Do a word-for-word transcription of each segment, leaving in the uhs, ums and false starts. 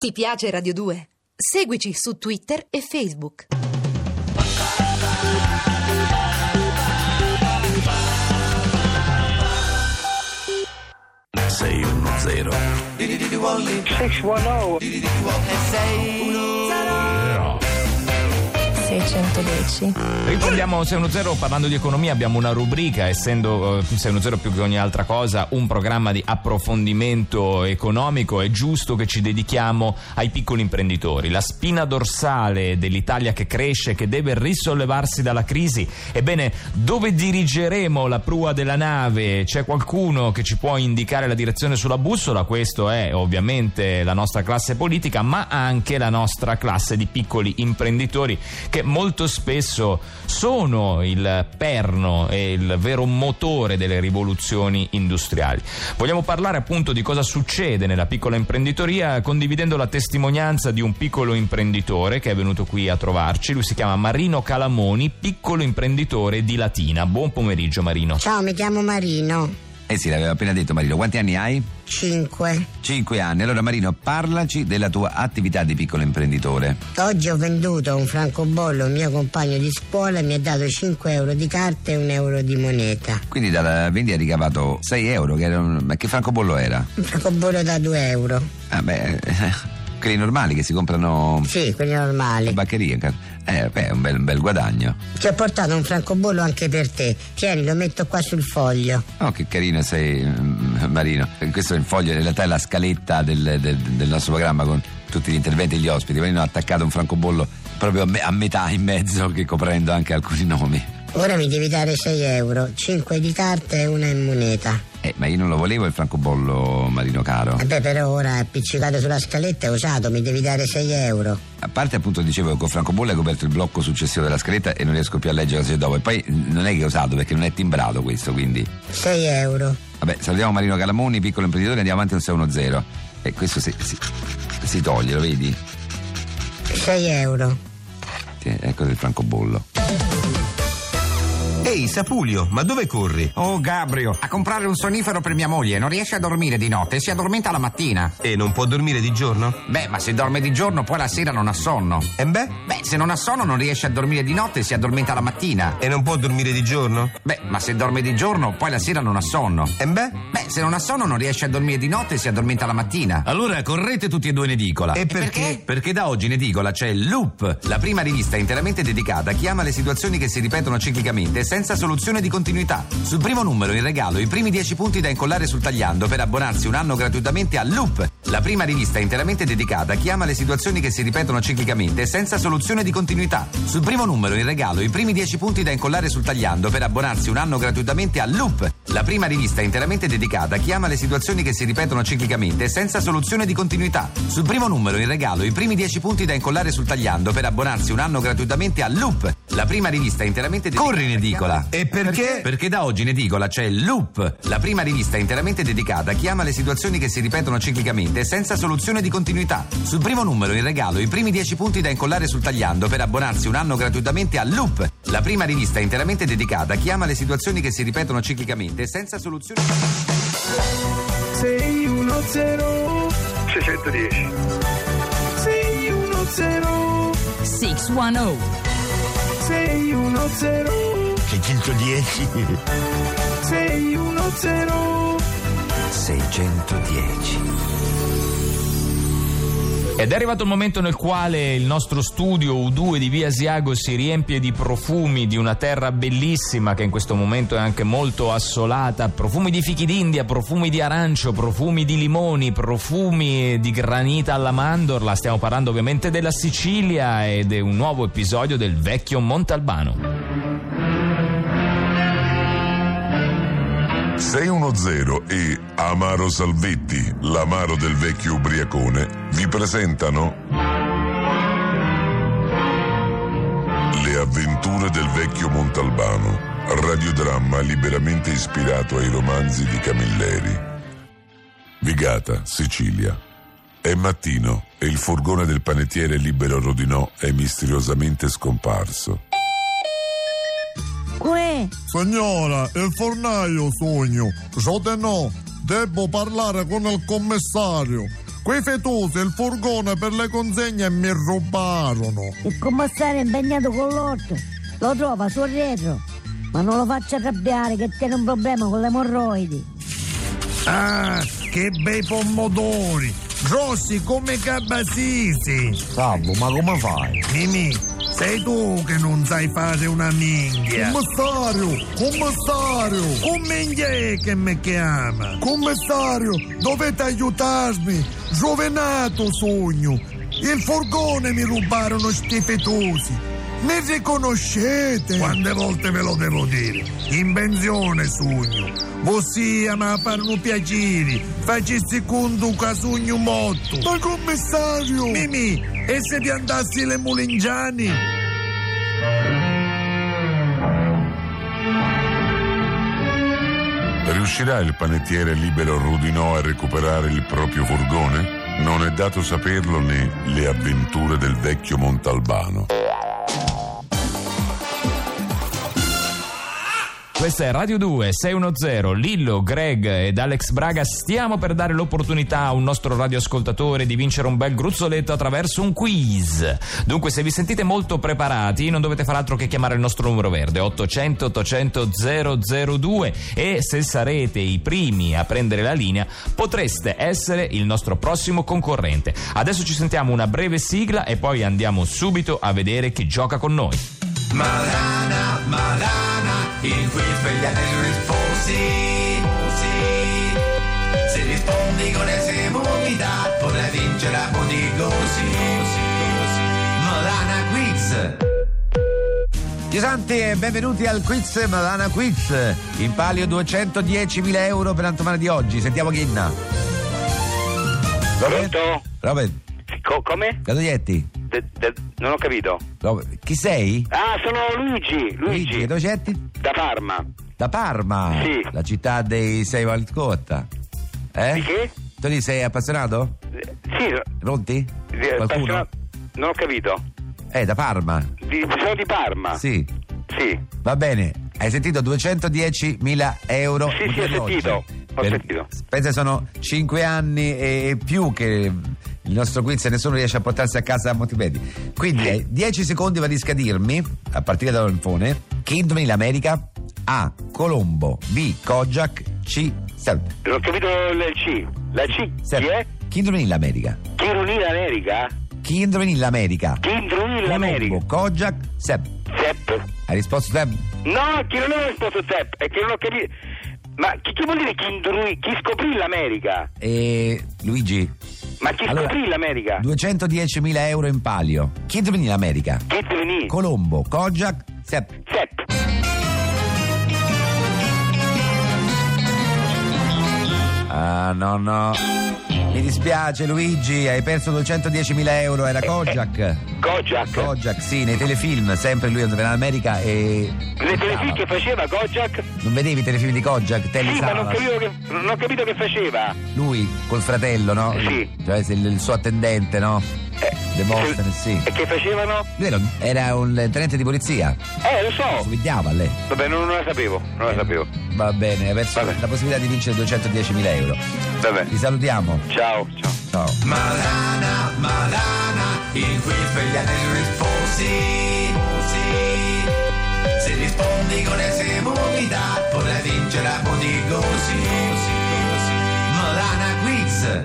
Ti piace Radio due? Seguici su Twitter e Facebook. sei uno zero sei uno zero seicentodieci. Ricordiamo sei uno zero, parlando di economia abbiamo una rubrica, essendo uh, sei uno zero più che ogni altra cosa un programma di approfondimento economico. È giusto che ci dedichiamo ai piccoli imprenditori, la spina dorsale dell'Italia che cresce, che deve risollevarsi dalla crisi. Ebbene, dove dirigeremo la prua della nave? C'è qualcuno che ci può indicare la direzione sulla bussola? Questo è ovviamente la nostra classe politica, ma anche la nostra classe di piccoli imprenditori, che molto spesso sono il perno e il vero motore delle rivoluzioni industriali. Vogliamo parlare appunto di cosa succede nella piccola imprenditoria, condividendo la testimonianza di un piccolo imprenditore che è venuto qui a trovarci. Lui si chiama Marino Calamoni, piccolo imprenditore di Latina. Buon pomeriggio Marino. Ciao, mi chiamo Marino. Eh sì, l'avevo appena detto Marino. Quanti anni hai? Cinque. Cinque anni. Allora Marino, parlaci della tua attività di piccolo imprenditore. Oggi ho venduto un francobollo a un mio compagno di scuola e mi ha dato cinque euro di carta e un euro di moneta. Quindi dalla vendita hai ricavato sei euro, che era un... Ma che francobollo era? Un francobollo da due euro. Ah beh, quelli normali che si comprano... Sì, quelli normali. In baccheria. Eh, beh, è un bel, un bel guadagno. Ti ho portato un francobollo anche per te. Tieni, lo metto qua sul foglio. Oh, che carino sei, Marino. Questo è il foglio, in realtà è la scaletta del, del, del nostro programma con tutti gli interventi degli ospiti. Marino ha attaccato un francobollo proprio a, me, a metà, in mezzo, che coprendo anche alcuni nomi. Ora mi devi dare sei euro, cinque di carta e una in moneta. Eh, ma io non lo volevo il francobollo, Marino caro. E beh, però ora è appiccicato sulla scaletta, è usato, mi devi dare sei euro. A parte appunto dicevo che con francobollo hai coperto il blocco successivo della scaletta e non riesco più a leggere cosa c'è dopo. E poi non è che è usato perché non è timbrato questo, quindi... sei euro. Vabbè, salutiamo Marino Calamoni, piccolo imprenditore, andiamo avanti un sei uno zero. E questo si, si, si toglie, lo vedi? sei euro. Sì, ecco il francobollo. Ehi Sapulio, ma dove corri? Oh Gabrio, a comprare un sonnifero per mia moglie. Non riesce a dormire di notte, si addormenta la mattina. E non può dormire di giorno? Beh, ma se dorme di giorno poi la sera non ha sonno. E beh? Beh, se non ha sonno non riesce a dormire di notte, si addormenta la mattina. E non può dormire di giorno? Beh, ma se dorme di giorno poi la sera non ha sonno. E beh? Beh, se non ha sonno non riesce a dormire di notte, si addormenta la mattina. Allora correte tutti e due in edicola. E E perché? perché? Perché da oggi in edicola c'è Loop, La prima rivista interamente dedicata a chi ama le situazioni che si ripetono ciclicamente e senza soluzione di continuità. Sul primo numero in regalo i primi dieci punti da incollare sul tagliando per abbonarsi un anno gratuitamente a Loop, la prima rivista interamente dedicata a chi ama le situazioni che si ripetono ciclicamente e senza soluzione di continuità. Sul primo numero in regalo i primi dieci punti da incollare sul tagliando per abbonarsi un anno gratuitamente a Loop, la prima rivista interamente dedicata a chi ama le situazioni che si ripetono ciclicamente e senza soluzione di continuità. Sul primo numero in regalo i primi dieci punti da incollare sul tagliando per abbonarsi un anno gratuitamente a Loop, la prima rivista interamente dedicata. corri in edicola. E perché? Perché da oggi in edicola c'è Loop, La prima rivista interamente dedicata a chi ama le situazioni che si ripetono ciclicamente e senza soluzione di continuità. Sul primo numero in regalo i primi dieci punti da incollare sul tagliando per abbonarsi un anno gratuitamente a Loop, la prima rivista interamente dedicata a chi ama le situazioni che si ripetono ciclicamente e senza soluzione. sei uno zero seicentodieci sei uno zero sei uno sei uno zero seicentodieci. sei uno zero seicentodieci. Ed è arrivato il momento nel quale il nostro studio U due di Via Asiago si riempie di profumi di una terra bellissima che in questo momento è anche molto assolata, profumi di fichi d'India, profumi di arancio, profumi di limoni, profumi di granita alla mandorla. Stiamo parlando ovviamente della Sicilia ed è un nuovo episodio del Vecchio Montalbano. sei uno zero e Amaro Salvetti, l'amaro del vecchio ubriacone, vi presentano Le avventure del vecchio Montalbano, radiodramma liberamente ispirato ai romanzi di Camilleri. Vigata, Sicilia. È mattino e il furgone del panettiere Libero Rodinò è misteriosamente scomparso. Uè. Signora, il fornaio sogno. So te no, devo parlare con il commissario. quei fetosi il furgone per le consegne mi rubarono. Il commissario è impegnato con l'orto, lo trova sul retro, ma non lo faccia arrabbiare che tiene un problema con le emorroidi. Ah, che bei pomodori, grossi come cabasisi. Salvo, ma come fai? Mimì, sei tu che non sai fare una minchia. Commissario, commissario, come è che mi chiama? Commissario, dovete aiutarmi, giovenato sogno. Il furgone mi rubarono sti fetosi. Mi riconoscete? Quante volte ve lo devo dire? In pensione sogno. Ossia, ma fanno piacere. Facessi conto che sogno molto. Ma commissario! Mimì, e se piantassi le mulingiani? Riuscirà il panettiere libero Rudinò a recuperare il proprio furgone? Non è dato saperlo né le avventure del vecchio Montalbano. Questa è Radio due sei uno zero, Lillo, Greg ed Alex Braga. Stiamo per dare l'opportunità a un nostro radioascoltatore di vincere un bel gruzzoletto attraverso un quiz. Dunque, se vi sentite molto preparati, non dovete fare altro che chiamare il nostro numero verde ottocento ottocento zero zero due, e se sarete i primi a prendere la linea potreste essere il nostro prossimo concorrente. Adesso ci sentiamo una breve sigla e poi andiamo subito a vedere chi gioca con noi. Malana, Malana, il quiz per gli anelli sposi. Se rispondi con esemovità potrai vincere a Podigosi. Malana Quiz. Dio santi e benvenuti al quiz Malana Quiz. In palio duecentodiecimila euro per Antomano di oggi. Sentiamo chi inna. Robert? Pronto? Robert. Co- come? Gadoglietti. De, de, non ho capito. Robert. Chi sei? Ah, sono Luigi. Luigi. Luigi, dove cetti? Da Parma. Da Parma? Sì. La città dei sei Valcotta. Eh? Di che? Tu lì sei appassionato? Eh, sì. Pronti? Di, Qualcuno? Non ho capito. Eh, da Parma. Di, sono di Parma. Sì. Sì. Va bene. Hai sentito duecentodiecimila euro? Sì, sì, ho sentito. Ho per, sentito. Pensa, sono cinque anni e più che il nostro quiz e nessuno riesce a portarsi a casa a Montipedi. Quindi hai dieci secondi per riscadirmi, a partire dall'infone, chi indovini l'America? A. Colombo. B. Kojak. C. Serp. Non ho capito il C. La C. Serp. Chi è? Chi indovini l'America? Chi indovini l'America? Chi indovini l'America? Chi indovini l'America? Colombo, Kojak, Serp. Sepp. Hai risposto Serp? No, chi non ho risposto Sepp, è che non ho capito. Ma chi, chi vuol dire chi indovini? Chi scoprì l'America? E Luigi. Ma chi allora, scoprì l'America? duecentodiecimila euro in palio. Chi indovini l'America? Chi indovini? Colombo, Kojak, Sepp. Sepp. Ah, no, no. Mi dispiace Luigi, hai perso duecentodiecimila euro, era Kojak. Kojak? Kojak, sì, nei telefilm, sempre lui andava in America e... Nei telefilm che faceva Kojak? Non vedevi i telefilm di Kojak? Telly Sì, ma non, Savalas. capivo che, non ho capito che faceva. Lui, col fratello, no? Sì. Cioè il, il suo attendente, no? Eh, Demostene, sì. E che facevano? Lui era, era un tenente di polizia. Eh, lo so. Somigliava a lei. Vabbè, non, non la sapevo, non la sapevo. Va bene, hai perso Vabbè. la possibilità di vincere duecentodiecimila euro. Vabbè. Ti salutiamo. Ciao, ciao. Ciao. Malana, Malana, il quiz per gli anelli sposi. Se rispondi con esemovità potrai vincere a Podigosi. Malana Quiz.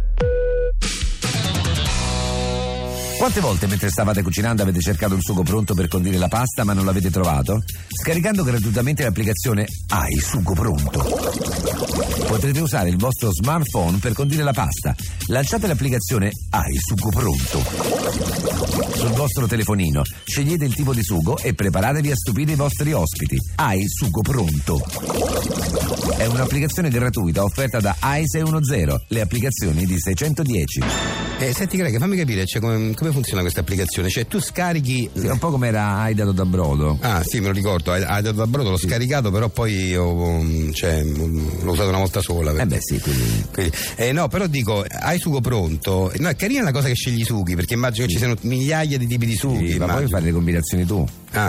Quante volte mentre stavate cucinando avete cercato un sugo pronto per condire la pasta ma non l'avete trovato? Scaricando gratuitamente l'applicazione Hai Sugo Pronto. Potrete usare il vostro smartphone per condire la pasta. Lanciate l'applicazione Hai Sugo Pronto sul vostro telefonino, scegliete il tipo di sugo e preparatevi a stupire i vostri ospiti. Hai Sugo Pronto è un'applicazione gratuita offerta da A I sei uno zero, le applicazioni di seicentodieci. Eh, senti Greg, fammi capire, cioè, come, come funziona questa applicazione? Cioè tu scarichi... Sì, è un po' come era Aidato da Brodo. Ah sì, me lo ricordo, Aidato da Brodo l'ho sì. scaricato, però poi ho, cioè, l'ho usato una volta sola. Eh beh sì, quindi... quindi eh, no, però dico, hai sugo pronto? No, è carina la cosa che scegli i sughi, perché immagino sì. che ci siano migliaia di tipi di sughi. Sì, ma poi fai le combinazioni tu. Ah.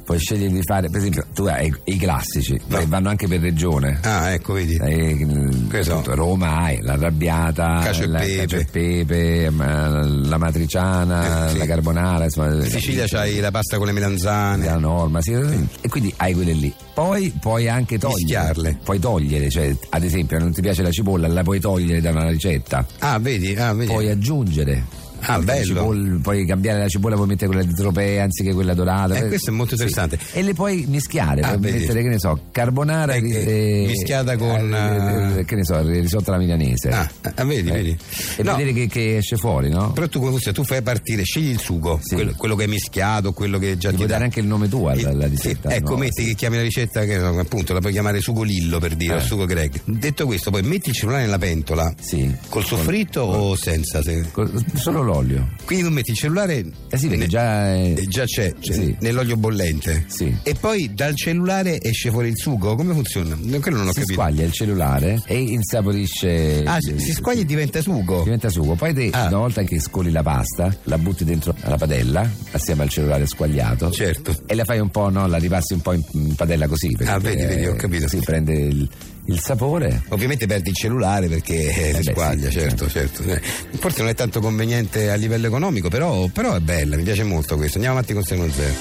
puoi scegliere di fare, per esempio, tu hai i classici, No. che vanno anche per regione. Ah, ecco, vedi. Eh, Che so. appunto, Roma hai l'arrabbiata, Cacio e la pepe. cacio e pepe, ma la matriciana, Eh, sì. la carbonara, insomma. In Sicilia c'hai la pasta con le melanzane. La norma, sì, e quindi hai quelle lì. Poi puoi anche togliere, Mischiarle. puoi togliere, cioè ad esempio non ti piace la cipolla, la puoi togliere da una ricetta, Ah, vedi? Ah, vedi. puoi aggiungere. Ah, La bello. cipolla, puoi cambiare la cipolla, puoi mettere quella di tropea anziché quella dorata. Eh, questo è molto Sì. interessante. E le puoi mischiare, Ah, puoi vedi. mettere, che ne so, carbonara Eh, eh, eh, mischiata con, eh, eh, che ne so, il risotto alla milanese. Ah, ah, vedi, Eh, vedi. E No. vedere che, che esce fuori, no? Però tu come funziona? Tu fai partire, scegli il sugo, Sì. quello, quello che hai mischiato, quello che già Ti ti puoi dà. dare anche il nome tuo alla, alla Sì, ricetta. ecco, no? metti che chiami la ricetta, che appunto la puoi chiamare sugo Lillo per dire, Eh. o sugo Greg. Detto questo, poi metti il cellulare nella pentola. Sì. Col soffritto o senza? Se- Col- Solo l'olio. Quindi tu metti il cellulare. Eh sì, perché ne- già è- eh, già c'è, cioè, Sì. nell'olio bollente. Sì. E poi dal cellulare esce fuori il sugo? Come funziona? No, quello non ho si capito. squaglia il cellulare e insaporisce. Ah, si, si squaglia e diventa sugo. Diventa sugo. Poi te, Ah. una volta che scoli la pasta, la butti dentro la padella assieme al cellulare squagliato. Certo. E la fai un po', no? La ripassi un po' in, in padella così. perché, Ah, vedi, vedi, ho capito. Si prende il, il sapore. Ovviamente perdi il cellulare perché eh, si beh, squaglia, sì, certo, certo. Eh, Forse non è tanto conveniente a livello economico, però, però è bella, mi piace molto questo. Andiamo avanti con sei uno zero.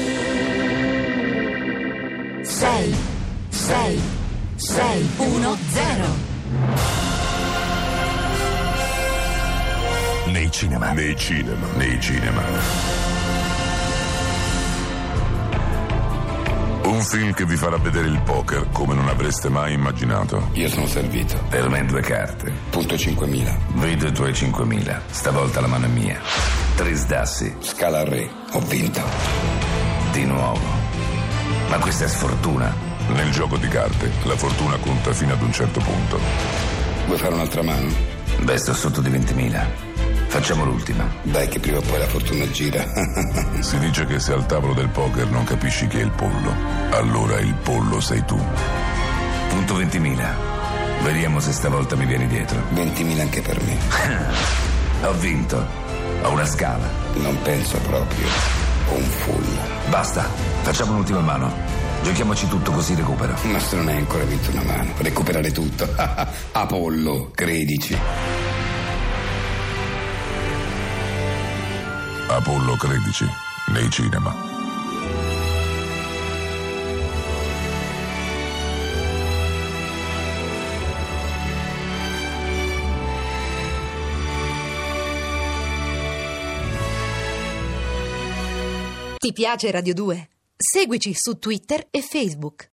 sei sei sei uno zero. Nei cinema. Nei cinema. Nei cinema. Un film che vi farà vedere il poker come non avreste mai immaginato. Io sono servito. Per me due carte. Punto cinquemila. Vedo i tuoi cinquemila. Stavolta la mano è mia. Tre sdassi. Scala al re. Ho vinto. Di nuovo. Ma questa è sfortuna. Nel gioco di carte la fortuna conta fino ad un certo punto. Vuoi fare un'altra mano? Beh, sto sotto di ventimila. Facciamo l'ultima. Dai che prima o poi la fortuna gira. Si dice che se al tavolo del poker non capisci chi è il pollo, allora il pollo sei tu. Punto ventimila. Vediamo se stavolta mi vieni dietro. ventimila anche per me. Ho vinto. Ho una scala. Non penso proprio. Ho un full. Basta. Facciamo un'ultima mano. Giochiamoci tutto così recupero. Ma se non hai ancora vinto una mano, recuperare tutto. Apollo, credici. Apollo tredici, nei cinema. Ti piace Radio due? Seguici su Twitter e Facebook.